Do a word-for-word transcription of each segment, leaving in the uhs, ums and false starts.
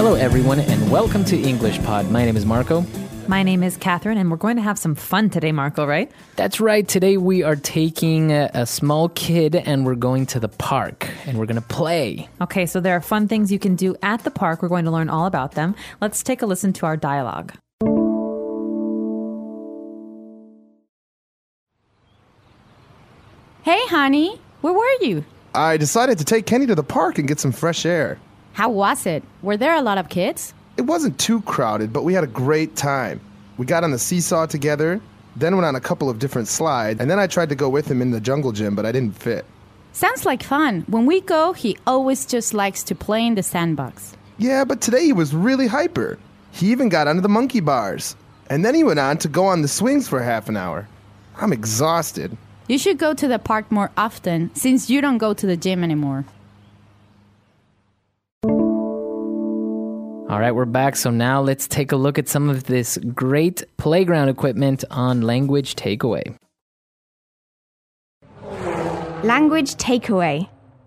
Hello, everyone, and welcome to English Pod. My name is Marco. My name is Catherine, and we're going to have some fun today, Marco, right? That's right. Today we are taking a, a small kid and we're going to the park and we're going to play. Okay, so there are fun things you can do at the park. We're going to learn all about them. Let's take a listen to our dialogue. Hey, honey, where were you? I decided to take Kenny to the park and get some fresh air. How was it? Were there a lot of kids? It wasn't too crowded, but we had a great time. We got on the seesaw together, then went on a couple of different slides, and then I tried to go with him in the jungle gym, but I didn't fit. Sounds like fun. When we go, he always just likes to play in the sandbox. Yeah, but today he was really hyper. He even got onto the monkey bars. And then he went on to go on the swings for half an hour. I'm exhausted. You should go to the park more often, since you don't go to the gym anymore. All right, we're back. So now let's take a look at some of this great playground equipment on Language Takeaway. Language Takeaway.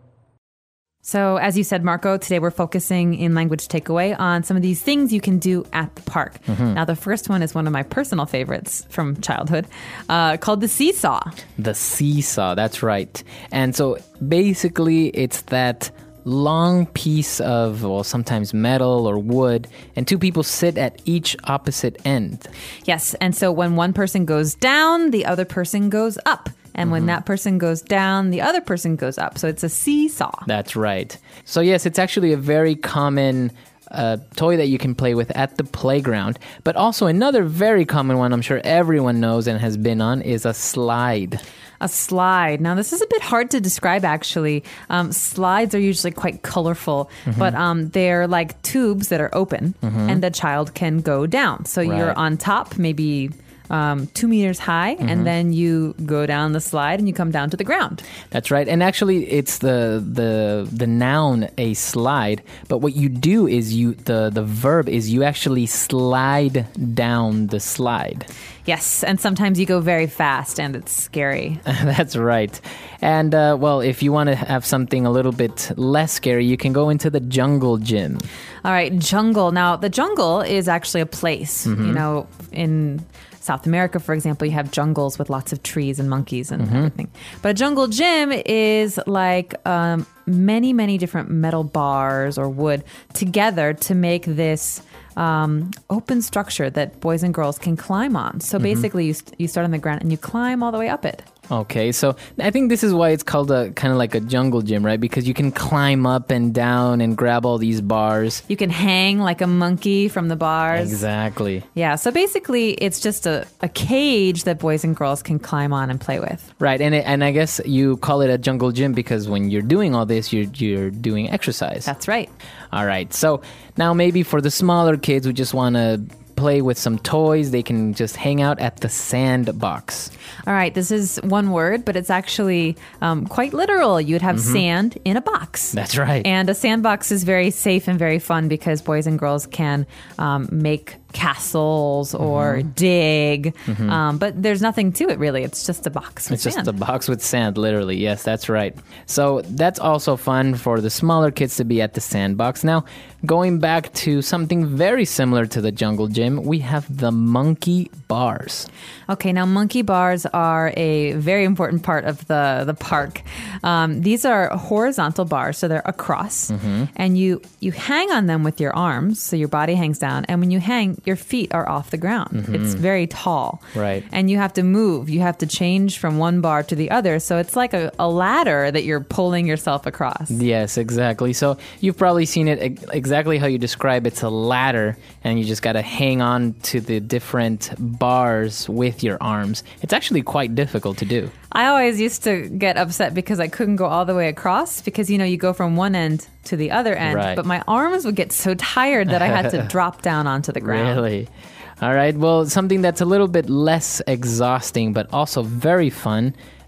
So as you said, Marco, today we're focusing in Language Takeaway on some of these things you can do at the park. Mm-hmm. Now, the first one is one of my personal favorites from childhood, uh, called the seesaw. The seesaw, that's right. And so basically it's that long piece of, well, sometimes metal or wood, and two people sit at each opposite end. Yes, and so when one person goes down, the other person goes up. And mm-hmm. when that person goes down, the other person goes up. So it's a seesaw. That's right. So yes, it's actually a very common uh, toy that you can play with at the playground. But also another very common one I'm sure everyone knows and has been on is a slide. A slide. Now, this is a bit hard to describe, actually. Um, slides are usually quite colorful, mm-hmm. but um, they're like tubes that are open, mm-hmm. and the child can go down. So right. you're on top, maybe um, two meters high, mm-hmm. and then you go down the slide and you come down to the ground. That's right. And actually, it's the the the noun, a slide. But what you do is you the the verb is you actually slide down the slide. Yes, and sometimes you go very fast and it's scary. That's right. And, uh, well, if you want to have something a little bit less scary, you can go into the jungle gym. All right, jungle. Now, the jungle is actually a place. Mm-hmm. You know, in South America, for example, you have jungles with lots of trees and monkeys and mm-hmm. everything. But a jungle gym is like um, many, many different metal bars or wood together to make this Um, open structure that boys and girls can climb on. So mm-hmm. basically, you, st- you start on the ground and you climb all the way up it. Okay, so I think this is why it's called a kind of like a jungle gym, right? Because you can climb up and down and grab all these bars. You can hang like a monkey from the bars. Exactly. Yeah, so basically, it's just a, a cage that boys and girls can climb on and play with. Right, and it, and I guess you call it a jungle gym because when you're doing all this, you're you're doing exercise. That's right. All right, so now maybe for the smaller kids who just want to play with some toys, they can just hang out at the sandbox. All right, this is one word, but it's actually um, quite literal. You'd have mm-hmm. sand in a box. That's right. And a sandbox is very safe and very fun because boys and girls can um, make castles or mm-hmm. dig, mm-hmm. Um, but there's nothing to it really. It's just a box with it's sand. It's just a box with sand, literally. Yes, that's right. So that's also fun for the smaller kids to be at the sandbox. Now, going back to something very similar to the jungle gym, we have the monkey bars. Okay, now monkey bars are a very important part of the, the park. Um, these are horizontal bars, so they're across, mm-hmm. and you, you hang on them with your arms, so your body hangs down, and when you hang, your feet are off the ground. Mm-hmm. It's very tall. Right. And you have to move. You have to change from one bar to the other, so it's like a, a ladder that you're pulling yourself across. Yes, exactly. So you've probably seen it ex- exactly how you describe it's a ladder, and you just got to hang on to the different bars with your arms. It's actually quite difficult to do. I always used to get upset because I couldn't go all the way across because, you know, you go from one end to the other end, right. but my arms would get so tired that I had to drop down onto the ground. Really? All right. Well, something that's a little bit less exhausting, but also very fun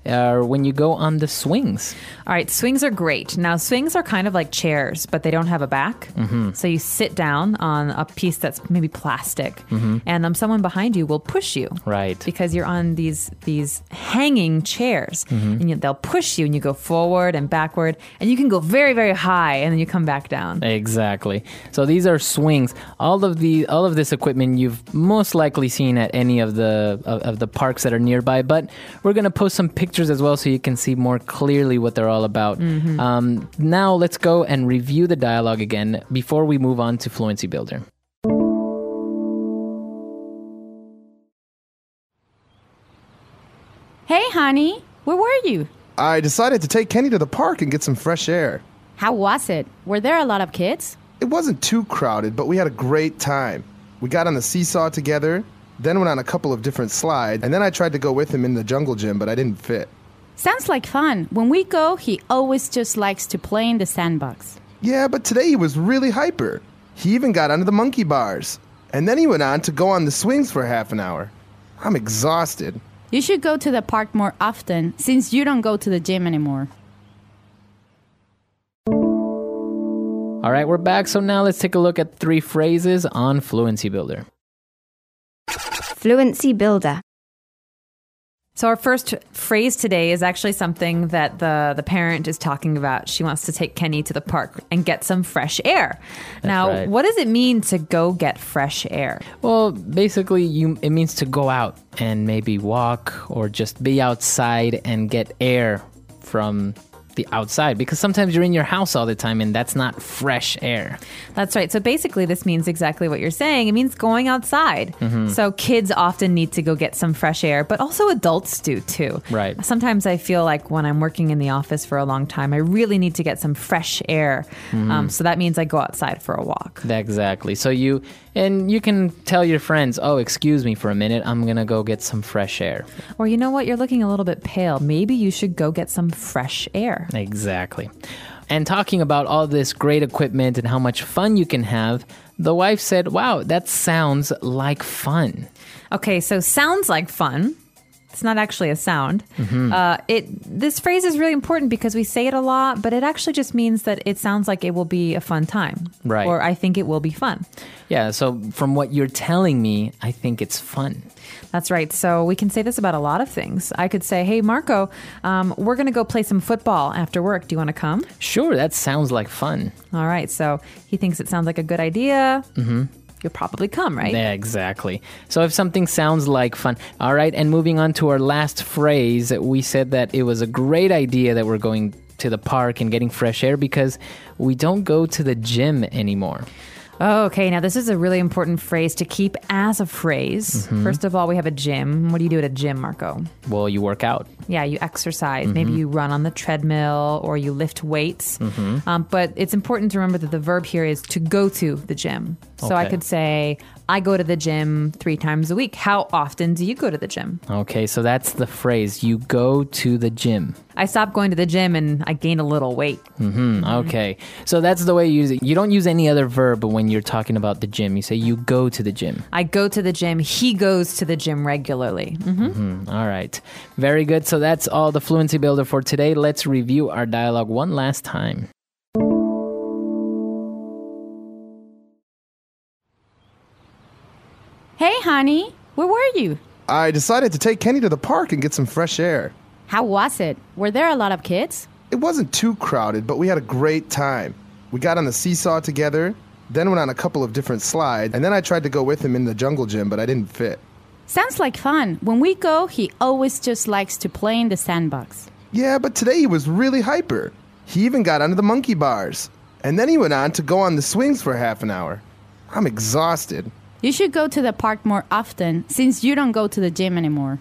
are when you go on the swings. All right, swings are great. Now, swings are kind of like chairs, but they don't have a back. Mm-hmm. So you sit down on a piece that's maybe plastic, mm-hmm. and um, someone behind you will push you. Right. Because you're on these these hanging chairs, Mm-hmm. and you, they'll push you, and you go forward and backward, and you can go very, very high, and then you come back down. Exactly. So these are swings. All of the all of this equipment you've most likely seen at any of the of, of the parks that are nearby, but we're going to post some pictures as well so you can see more clearly what they're all about. Mm-hmm. Um, now let's go and review the dialogue again before we move on to Fluency Builder. Hey, honey, where were you? I decided to take Kenny to the park and get some fresh air. How was it? Were there a lot of kids? It wasn't too crowded, but we had a great time. We got on the seesaw together, then went on a couple of different slides, and then I tried to go with him in the jungle gym, but I didn't fit. Sounds like fun. When we go, he always just likes to play in the sandbox. Yeah, but today he was really hyper. He even got onto the monkey bars. And then he went on to go on the swings for half an hour. I'm exhausted. You should go to the park more often since you don't go to the gym anymore. All right, we're back. So now let's take a look at three phrases on Fluency Builder. Fluency Builder. So our first phrase today is actually something that the, the parent is talking about. She wants to take Kenny to the park and get some fresh air. That's now, right. What does it mean to go get fresh air? Well, basically, you it means to go out and maybe walk or just be outside and get air from the outside, because sometimes you're in your house all the time and that's not fresh air. That's right. So basically, this means exactly what you're saying. It means going outside. Mm-hmm. So kids often need to go get some fresh air, but also adults do too. Right. Sometimes I feel like when I'm working in the office for a long time, I really need to get some fresh air. Mm-hmm. Um, so that means I go outside for a walk. Exactly. So you and you can tell your friends, oh, excuse me for a minute, I'm gonna go get some fresh air. Or you know what? You're looking a little bit pale. Maybe you should go get some fresh air. Exactly. And talking about all this great equipment and how much fun you can have, the wife said, wow, that sounds like fun. Okay, so sounds like fun. It's not actually a sound. Mm-hmm. Uh, it this phrase is really important because we say it a lot, but it actually just means that it sounds like it will be a fun time. Right. Or I think it will be fun. Yeah, so from what you're telling me, I think it's fun. That's right. So we can say this about a lot of things. I could say, hey, Marco, um, we're going to go play some football after work. Do you want to come? Sure, that sounds like fun. All right. So he thinks it sounds like a good idea. Mm-hmm. You'll probably come, right? Yeah, exactly. So if something sounds like fun. All right, and moving on to our last phrase, we said that it was a great idea that we're going to the park and getting fresh air because we don't go to the gym anymore. Oh, okay. Now, this is a really important phrase to keep as a phrase. Mm-hmm. First of all, we have a gym. What do you do at a gym, Marco? Well, you work out. Yeah, you exercise. Mm-hmm. Maybe you run on the treadmill or you lift weights. Mm-hmm. Um, but it's important to remember that the verb here is to go to the gym. So okay. I could say, I go to the gym three times a week. How often do you go to the gym? Okay, so that's the phrase. You go to the gym. I stopped going to the gym and I gained a little weight. Mm-hmm. Okay, so that's the way you use it. You don't use any other verb when you're talking about the gym. You say you go to the gym. I go to the gym. He goes to the gym regularly. Mm-hmm. Mm-hmm. All right. Very good. So that's all the Fluency Builder for today. Let's review our dialogue one last time. Hey, honey, where were you? I decided to take Kenny to the park and get some fresh air. How was it? Were there a lot of kids? It wasn't too crowded, but we had a great time. We got on the seesaw together, then went on a couple of different slides, and then I tried to go with him in the jungle gym, but I didn't fit. Sounds like fun. When we go, he always just likes to play in the sandbox. Yeah, but today he was really hyper. He even got onto the monkey bars. And then he went on to go on the swings for half an hour. I'm exhausted. You should go to the park more often since you don't go to the gym anymore.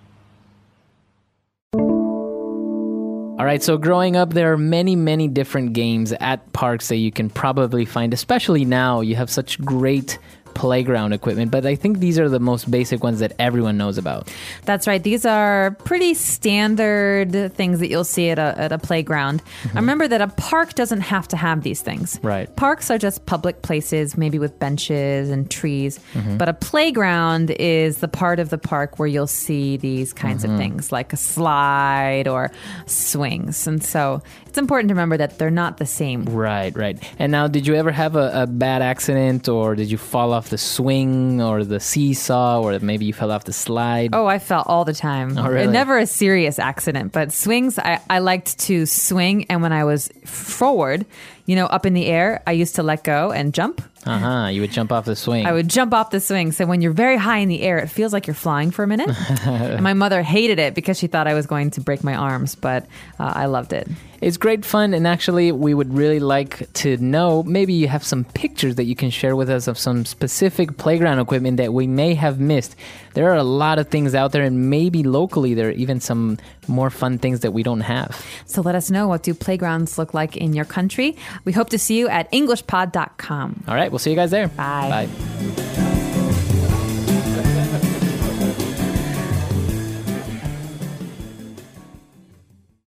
All right, so growing up, there are many, many different games at parks that you can probably find, especially now. You have such great playground equipment, but I think these are the most basic ones that everyone knows about. That's right. These are pretty standard things that you'll see at a, at a playground. Mm-hmm. I remember that a park doesn't have to have these things. Right. Parks are just public places, maybe with benches and trees. Mm-hmm. But a playground is the part of the park where you'll see these kinds Mm-hmm. of things, like a slide or swings. And so it's important to remember that they're not the same. Right, right. And now, did you ever have a, a bad accident, or did you fall off the swing or the seesaw, or maybe you fell off the slide? Oh, I fell all the time. Oh, really? Never a serious accident, but swings, I, I liked to swing. And when I was forward, you know, up in the air, I used to let go and jump. Uh-huh. You would jump off the swing. I would jump off the swing. So when you're very high in the air, it feels like you're flying for a minute. And my mother hated it because she thought I was going to break my arms, but uh, I loved it. It's great fun, and actually, we would really like to know, maybe you have some pictures that you can share with us of some specific playground equipment that we may have missed. There are a lot of things out there, and maybe locally there are even some more fun things that we don't have. So let us know, what do playgrounds look like in your country? We hope to see you at english pod dot com. All right, we'll see you guys there. Bye. Bye.